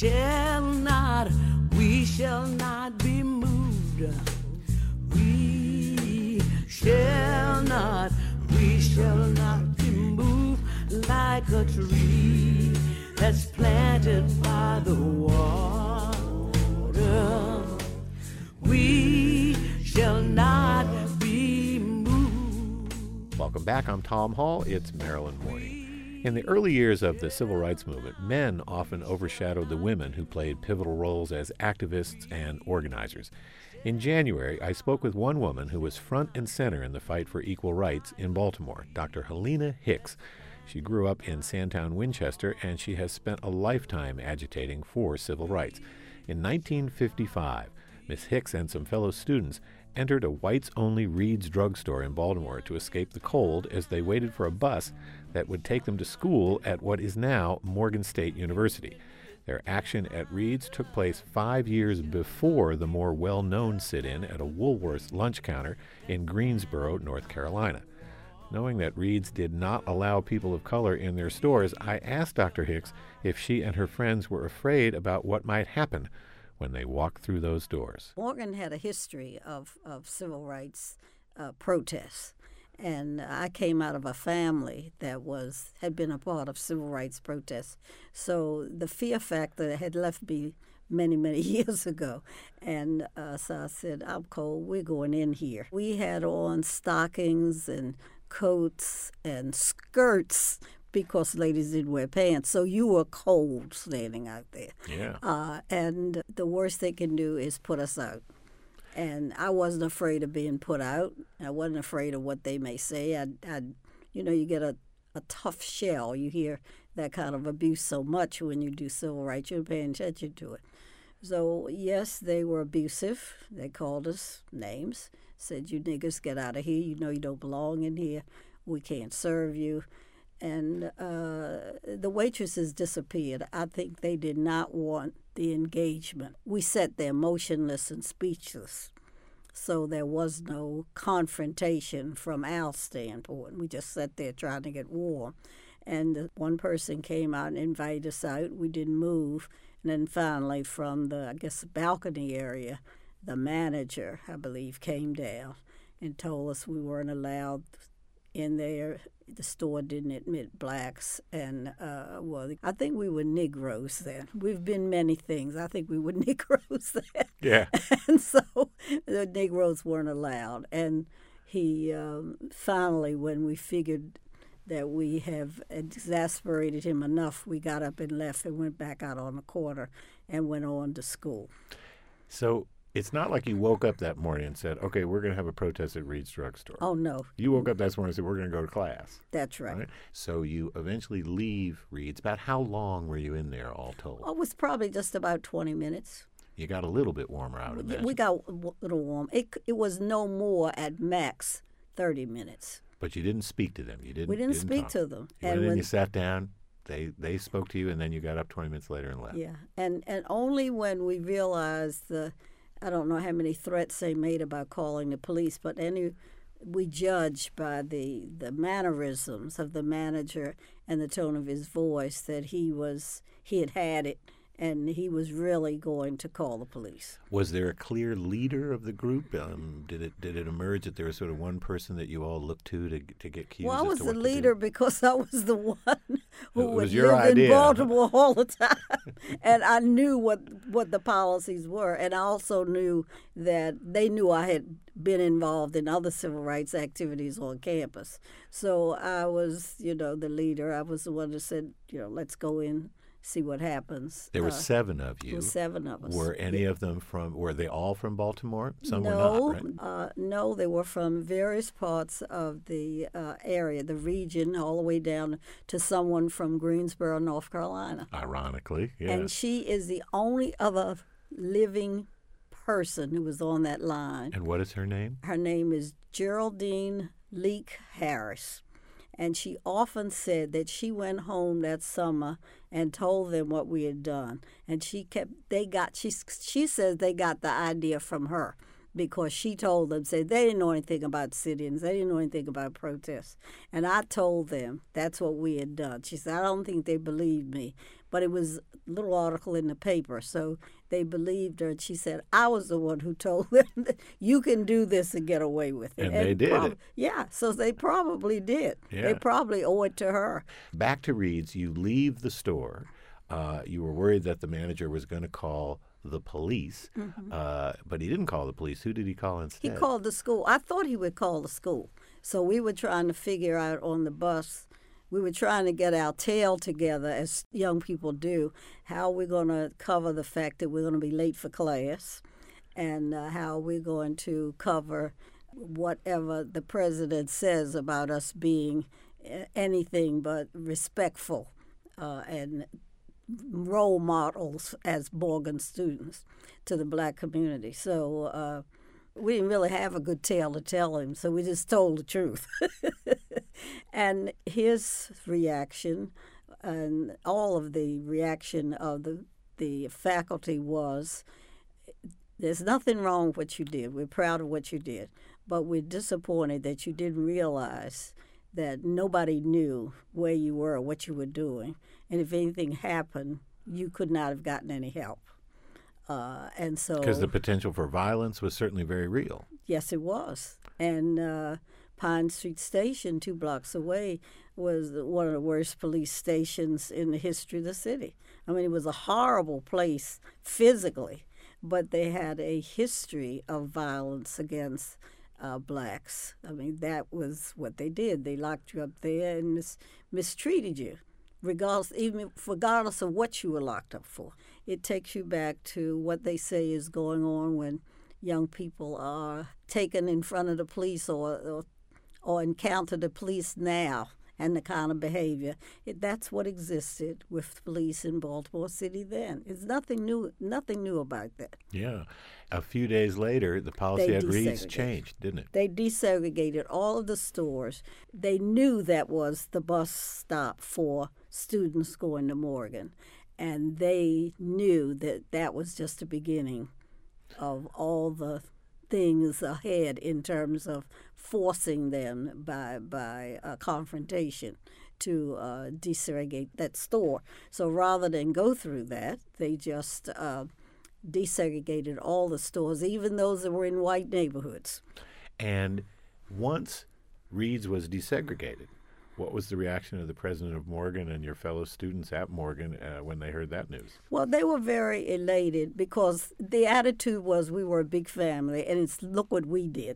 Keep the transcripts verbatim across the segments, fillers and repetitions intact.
shall not, we shall not be moved. We shall not, we shall not be moved like a tree that's planted by the water. We shall not be moved. Welcome back. I'm Tom Hall. It's Marilyn Morning. In the early years of the civil rights movement, men often overshadowed the women who played pivotal roles as activists and organizers. In January, I spoke with one woman who was front and center in the fight for equal rights in Baltimore, Doctor Helena Hicks. She grew up in Sandtown, Winchester, and she has spent a lifetime agitating for civil rights. In nineteen fifty-five, Miss Hicks and some fellow students entered a whites-only Reed's drugstore in Baltimore to escape the cold as they waited for a bus that would take them to school at what is now Morgan State University. Their action at Reed's took place five years before the more well-known sit-in at a Woolworth's lunch counter in Greensboro, North Carolina. Knowing that Reed's did not allow people of color in their stores, I asked Doctor Hicks if she and her friends were afraid about what might happen when they walked through those doors. Morgan had a history of, of civil rights uh, protests, and I came out of a family that was had been a part of civil rights protests. So the fear factor had left me many, many years ago. And uh, so I said, I'm cold, we're going in here. We had on stockings and coats and skirts because ladies didn't wear pants. So you were cold standing out there. Yeah. Uh, and the worst they can do is put us out. And I wasn't afraid of being put out. I wasn't afraid of what they may say. I, I you know, you get a, a tough shell. You hear that kind of abuse so much when you do civil rights. You're paying attention to it. So, yes, they were abusive. They called us names, said, you niggers, get out of here. You know you don't belong in here. We can't serve you. And uh, the waitresses disappeared. I think they did not want the engagement. We sat there motionless and speechless. So there was no confrontation from our standpoint. We just sat there trying to get warm. And one person came out and invited us out. We didn't move. And then finally from the, I guess, balcony area, the manager, I believe, came down and told us we weren't allowed in there. The store didn't admit blacks. And, uh, well, I think we were Negroes then. We've been many things. I think we were Negroes then. Yeah. And so the Negroes weren't allowed. And he um, finally, when we figured that we have exasperated him enough, we got up and left and went back out on the corner and went on to school. So it's not like you woke up that morning and said, okay, we're going to have a protest at Reed's drugstore. Oh, no. You woke up that morning and said, we're going to go to class. That's right. right. So you eventually leave Reed's. About how long were you in there all told? Oh, it was probably just about twenty minutes. You got a little bit warmer out of that. We got a little warm. It, it was no more at max thirty minutes. But you didn't speak to them. You didn't. We didn't, didn't speak talk. to them. You and went in, when, you sat down. They they spoke to you, and then you got up twenty minutes later and left. Yeah, and and only when we realized the, I don't know how many threats they made about calling the police, but any, we judged by the the mannerisms of the manager and the tone of his voice that he was he had had it. And he was really going to call the police. Was there a clear leader of the group? Um, did it did it emerge that there was sort of one person that you all looked to to, to get cues? Well, I as was to the what leader to do? because I was the one who It would was your live idea, in huh? Baltimore all the time, and I knew what what the policies were, and I also knew that they knew I had been involved in other civil rights activities on campus. So I was, you know, the leader. I was the one that said, you know, let's go in. See what happens. There were uh, seven of you. There were seven of us. Were any yeah. of them from? Were they all from Baltimore? Some no, were not, right? uh, no, they were from various parts of the uh, area, the region, all the way down to someone from Greensboro, North Carolina. Ironically, yeah. And she is the only other living person who was on that line. And what is her name? Her name is Geraldine Leak Harris. And she often said that she went home that summer and told them what we had done. And she kept, they got, she, she says they got the idea from her, because she told them, said they didn't know anything about sit-ins, they didn't know anything about protests. And I told them that's what we had done. She said, I don't think they believed me. But it was a little article in the paper, so they believed her. And she said, I was the one who told them that you can do this and get away with it. And, and they did prob- it. Yeah, so they probably did. Yeah. They probably owe it to her. Back to Reed's, you leave the store. Uh, you were worried that the manager was going to call the police, mm-hmm. uh, but he didn't call the police. Who did he call instead? He called the school. I thought he would call the school. So we were trying to figure out on the bus, we were trying to get our tail together, as young people do, how we're going to cover the fact that we're going to be late for class, and uh, how we're going to cover whatever the president says about us being anything but respectful uh, and role models as Morgan students to the black community. So uh, we didn't really have a good tale to tell him, so we just told the truth. And his reaction, and all of the reaction of the, the faculty was, there's nothing wrong with what you did. We're proud of what you did, but we're disappointed that you didn't realize that nobody knew where you were, what you were doing, and if anything happened, you could not have gotten any help. Uh, and so, because the potential for violence was certainly very real. Yes, it was. And uh, Pine Street Station, two blocks away, was one of the worst police stations in the history of the city. I mean, it was a horrible place physically, but they had a history of violence against Uh, blacks. I mean, that was what they did. They locked you up there and mis- mistreated you, regardless, even regardless of what you were locked up for. It takes you back to what they say is going on when young people are taken in front of the police or or, or encounter the police now, and the kind of behavior. It, that's what existed with police in Baltimore City then. It's nothing new. Nothing new about that. Yeah. A few days later, the policy They at Reed's desegregated. changed, didn't it? They desegregated all of the stores. They knew that was the bus stop for students going to Morgan, and they knew that that was just the beginning of all the things ahead in terms of forcing them by by uh, confrontation to uh, desegregate that store. So rather than go through that, they just uh, desegregated all the stores, even those that were in white neighborhoods. And once Reed's was desegregated, what was the reaction of the president of Morgan and your fellow students at Morgan uh, when they heard that news? Well, they were very elated because the attitude was we were a big family, and it's look what we did.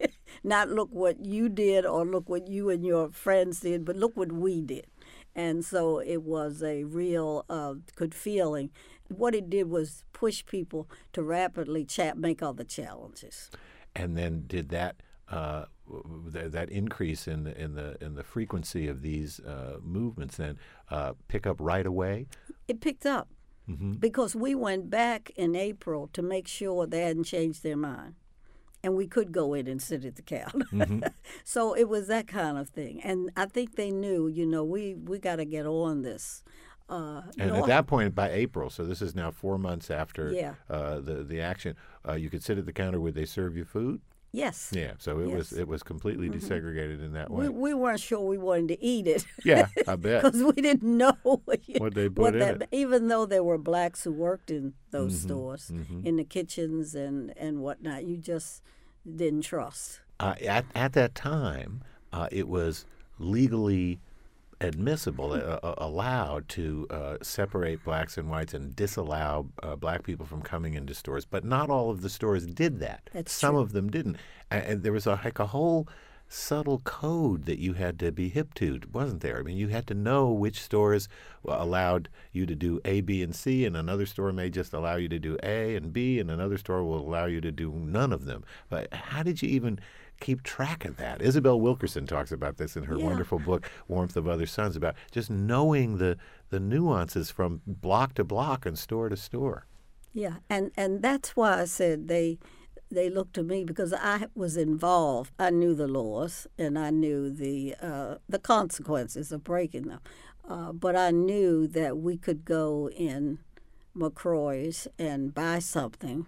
Not look what you did or look what you and your friends did, but look what we did. And so it was a real uh, good feeling. What it did was push people to rapidly cha- make other challenges. And then did that uh, th- that increase in the in the in the frequency of these uh, movements then uh, pick up right away? It picked up mm-hmm. because we went back in April to make sure they hadn't changed their mind, and we could go in and sit at the counter. Mm-hmm. So it was that kind of thing, and I think they knew, you know, we we got to get on this. Uh, and North, at that point, by April, so this is now four months after yeah. uh, the the action, uh, you could sit at the counter. Would they serve you food? Yes. Yeah. So it yes. was it was completely mm-hmm. desegregated in that way. We, we weren't sure we wanted to eat it. Yeah, I bet. Because we didn't know what they put what in that, it. Even though there were blacks who worked in those mm-hmm. stores, mm-hmm. in the kitchens and, and whatnot, you just didn't trust. Uh, at at that time, uh, it was legally admissible, uh, uh, allowed to uh, separate blacks and whites and disallow uh, black people from coming into stores. But not all of the stores did that. That's Some true. of them didn't. And, and there was a, like a whole subtle code that you had to be hip to, wasn't there? I mean, you had to know which stores allowed you to do A, B, and C, and another store may just allow you to do A and B, and another store will allow you to do none of them. But how did you even keep track of that? Isabel Wilkerson talks about this in her yeah. wonderful book, Warmth of Other Suns, about just knowing the, the nuances from block to block and store to store. Yeah, and, and that's why I said they they looked to me because I was involved. I knew the laws and I knew the uh, the consequences of breaking them. Uh, but I knew that we could go in McCroy's and buy something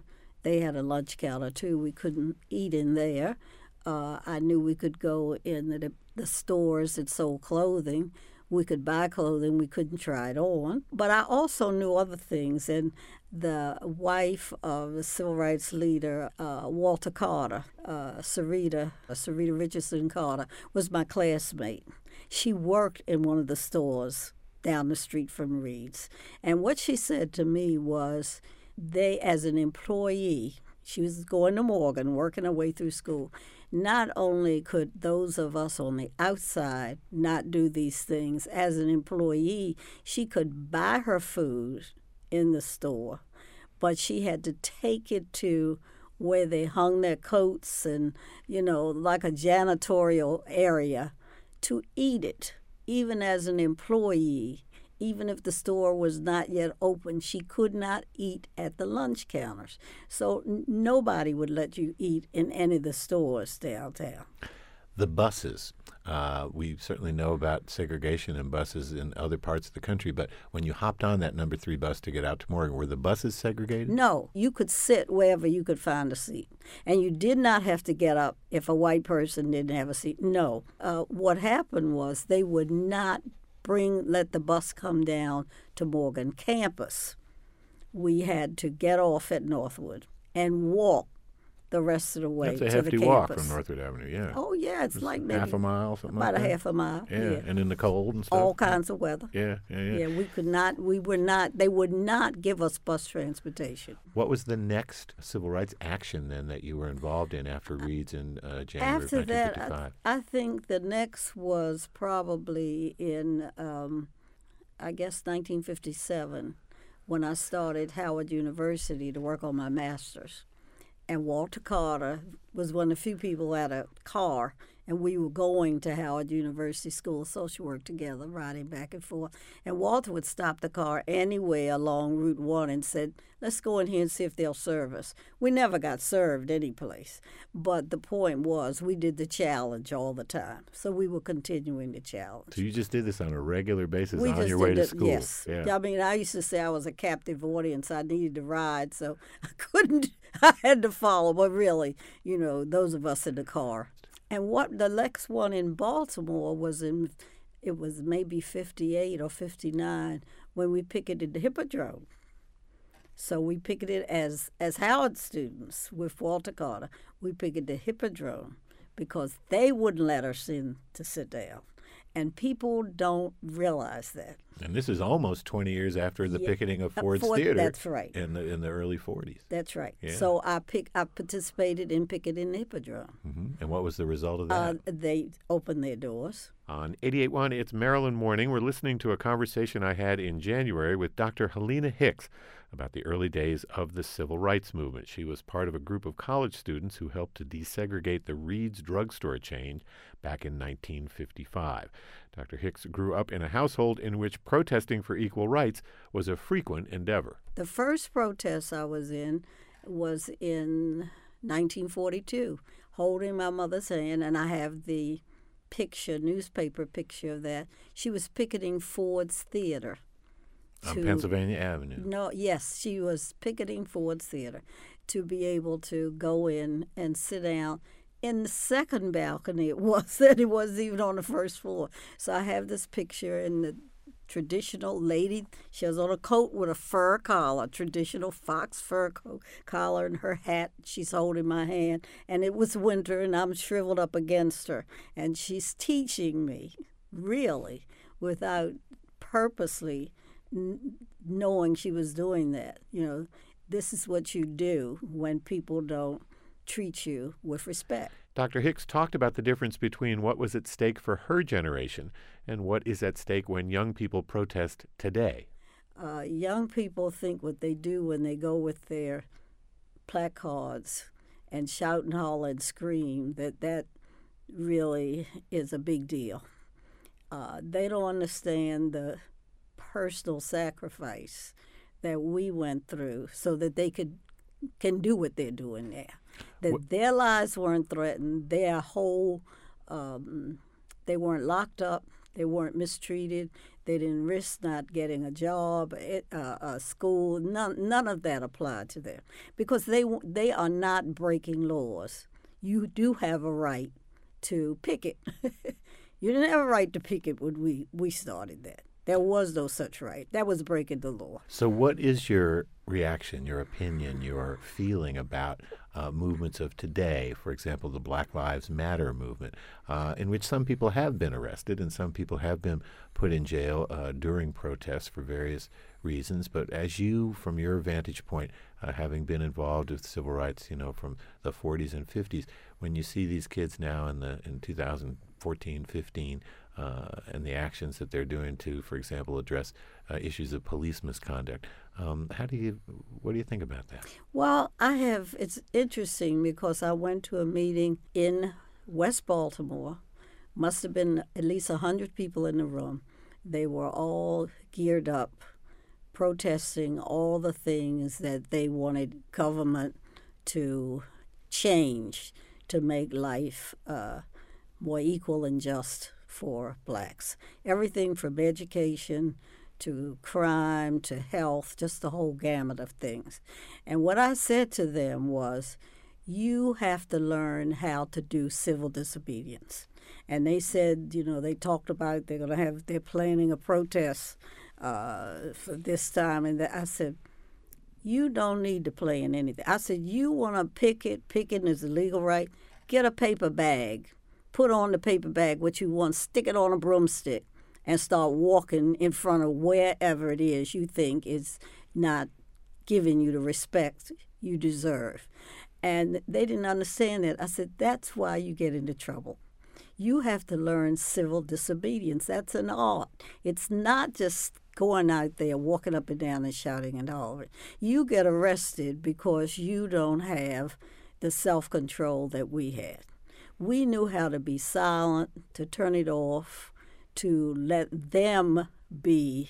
they had a lunch counter too. We couldn't eat in there. Uh, I knew we could go in the, the stores that sold clothing. We could buy clothing. We couldn't try it on. But I also knew other things. And the wife of the civil rights leader, uh, Walter Carter, uh, Sarita, uh, Sarita Richardson Carter, was my classmate. She worked in one of the stores down the street from Reed's. And what she said to me was, they, as an employee, she was going to Morgan, working her way through school. Not only could those of us on the outside not do these things, as an employee, she could buy her food in the store, but she had to take it to where they hung their coats and, you know, like a janitorial area to eat it, even as an employee. Even if the store was not yet open, she could not eat at the lunch counters. So n- nobody would let you eat in any of the stores downtown. The buses. Uh, we certainly know about segregation in buses in other parts of the country, but when you hopped on that number three bus to get out to Morgan, were the buses segregated? No. You could sit wherever you could find a seat. And you did not have to get up if a white person didn't have a seat. No. Uh, what happened was they would not bring let the bus come down to Morgan campus. We had to get off at Northwood and walk the rest of the way That's to a the hefty campus. walk from Northwood Avenue, yeah. Oh, yeah, it's Just like maybe half a mile, something about like that. a half a mile. Yeah. Yeah, And in the cold and stuff. all kinds of weather. Yeah, yeah, yeah. Yeah, we could not. We were not. They would not give us bus transportation. What was the next civil rights action then that you were involved in after Reed's in uh, January After of nineteen that, fifty-five? I, I think the next was probably in, um, I guess, nineteen fifty-seven, when I started Howard University to work on my master's. And Walter Carter was one of the few people that had a car, and we were going to Howard University School of Social Work together, riding back and forth. And Walter would stop the car anywhere along Route one and said, let's go in here and see if they'll serve us. We never got served any place. But the point was, we did the challenge all the time. So we were continuing the challenge. So you just did this on a regular basis We on just your way did to it, school? yes. Yeah. I mean, I used to say I was a captive audience. I needed to ride, so I couldn't, I had to follow. But really, you know, those of us in the car. And what the next one in Baltimore was in, it was maybe fifty-eight or fifty-nine when we picketed the Hippodrome. So we picketed as, as Howard students with Walter Carter. We picketed the Hippodrome because they wouldn't let us in to sit down. And people don't realize that. And this is almost twenty years after the Yeah. picketing of Uh, Ford's Ford- Theater. that's right. In the in the early forties. That's right. Yeah. So I pick, I participated in picketing the Hippodrome. Mm-hmm. And what was the result of Uh, that? they opened their doors. On eighty-eight point one, it's Maryland Morning. We're listening to a conversation I had in January with Doctor Helena Hicks about the early days of the civil rights movement. She was part of a group of college students who helped to desegregate the Reed's drugstore chain back in nineteen fifty-five. Doctor Hicks grew up in a household in which protesting for equal rights was a frequent endeavor. The first protest I was in was in nineteen forty-two, holding my mother's hand, and I have the picture, newspaper picture of that. She was picketing Ford's Theater. On to- Pennsylvania Avenue. No, yes, she was picketing Ford's Theater to be able to go in and sit down in the second balcony. It was that it wasn't even on the first floor. So I have this picture in the traditional lady. She was on a coat with a fur collar, traditional fox fur coat, collar, and her hat. She's holding my hand, and it was winter, and I'm shriveled up against her, and she's teaching me, really, without purposely n- knowing she was doing that. You know, this is what you do when people don't treat you with respect. Doctor Hicks talked about the difference between what was at stake for her generation and what is at stake when young people protest today. Uh, young people think what they do when they go with their placards and shout and holler and scream, that that really is a big deal. Uh, they don't understand the personal sacrifice that we went through so that they could can do what they're doing now. That What- their lives weren't threatened, their whole, um, they weren't locked up, They weren't mistreated. They didn't risk not getting a job, at, uh, a school. None, none of that applied to them because they they are not breaking laws. You do have a right to picket. You didn't have a right to picket when we, we started that. There was no such right. That was breaking the law. So what is your reaction, your opinion, your feeling about uh, movements of today, for example, the Black Lives Matter movement, uh, in which some people have been arrested and some people have been put in jail uh, during protests for various reasons. But as you, from your vantage point, uh, having been involved with civil rights, you know, from the forties and fifties, when you see these kids now in the in two thousand fourteen, fifteen, uh, and the actions that they're doing to, for example, address uh, issues of police misconduct, um, how do you, what do you think about that? Well, I have, it's interesting because I went to a meeting in West Baltimore. Must have been at least one hundred people in the room. They were all geared up, protesting all the things that they wanted government to change to make life uh, more equal and just for blacks. Everything from education to crime to health, just the whole gamut of things. And what I said to them was, you have to learn how to do civil disobedience. And they said, you know, they talked about they're going to have, they're planning a protest uh, for this time. And I said, you don't need to plan anything. I said, you want to picket, picketing is a legal right, get a paper bag. Put on the paper bag what you want, stick it on a broomstick, and start walking in front of wherever it is you think is not giving you the respect you deserve. And they didn't understand that. I said, that's why you get into trouble. You have to learn civil disobedience. That's an art. It's not just going out there, walking up and down and shouting and hollering. You get arrested because you don't have the self-control that we had. We knew how to be silent, to turn it off, to let them be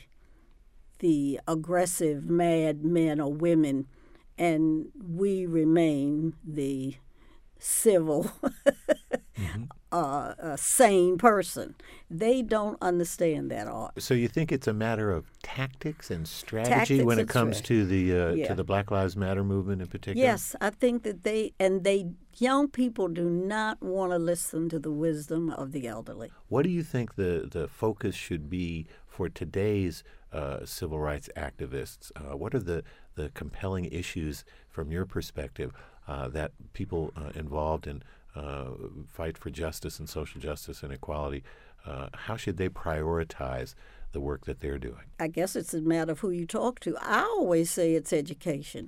the aggressive, mad men or women, and we remain the civil, mm-hmm. uh, uh, sane person. They don't understand that art. So you think it's a matter of tactics and strategy Tactics when it and comes strategy. to the uh, Yeah. to the Black Lives Matter movement in particular? Yes, I think that they and they young people do not want to listen to the wisdom of the elderly. What do you think the, the focus should be for today's uh, civil rights activists? Uh, what are the, the compelling issues from your perspective uh, that people uh, involved in uh, fight for justice and social justice and equality, uh, how should they prioritize the work that they're doing? I guess it's a matter of who you talk to. I always say it's education.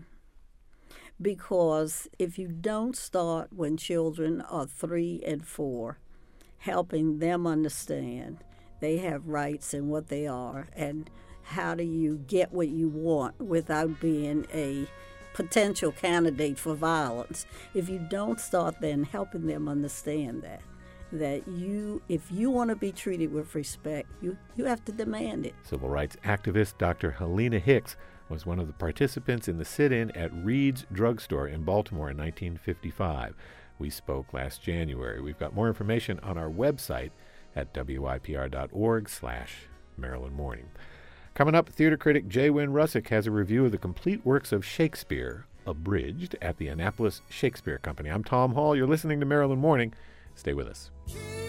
Because if you don't start when children are three and four, helping them understand they have rights and what they are, and how do you get what you want without being a potential candidate for violence. If you don't start then helping them understand that, that you, if you want to be treated with respect, you, you have to demand it. Civil rights activist Doctor Helena Hicks was one of the participants in the sit-in at Reed's Drugstore in Baltimore in nineteen fifty-five. We spoke last January. We've got more information on our website at W I P R dot org slash Maryland Morning. Coming up, theater critic J. Wynn Russick has a review of the complete works of Shakespeare, abridged, at the Annapolis Shakespeare Company. I'm Tom Hall. You're listening to Maryland Morning. Stay with us.